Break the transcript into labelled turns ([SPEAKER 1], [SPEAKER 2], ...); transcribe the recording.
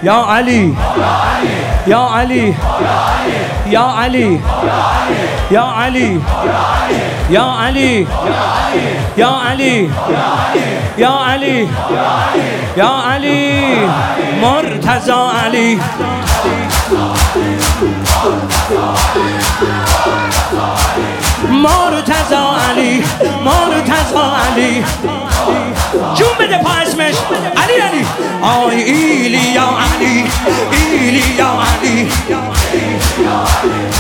[SPEAKER 1] یا علی یا علی یا علی یا علی یا علی یا علی یا علی یا علی مرتضی علی مرتضی علی مرتضی علی جون بده پا اسمش علی علی آی ایلی یا علی ایلی یا علی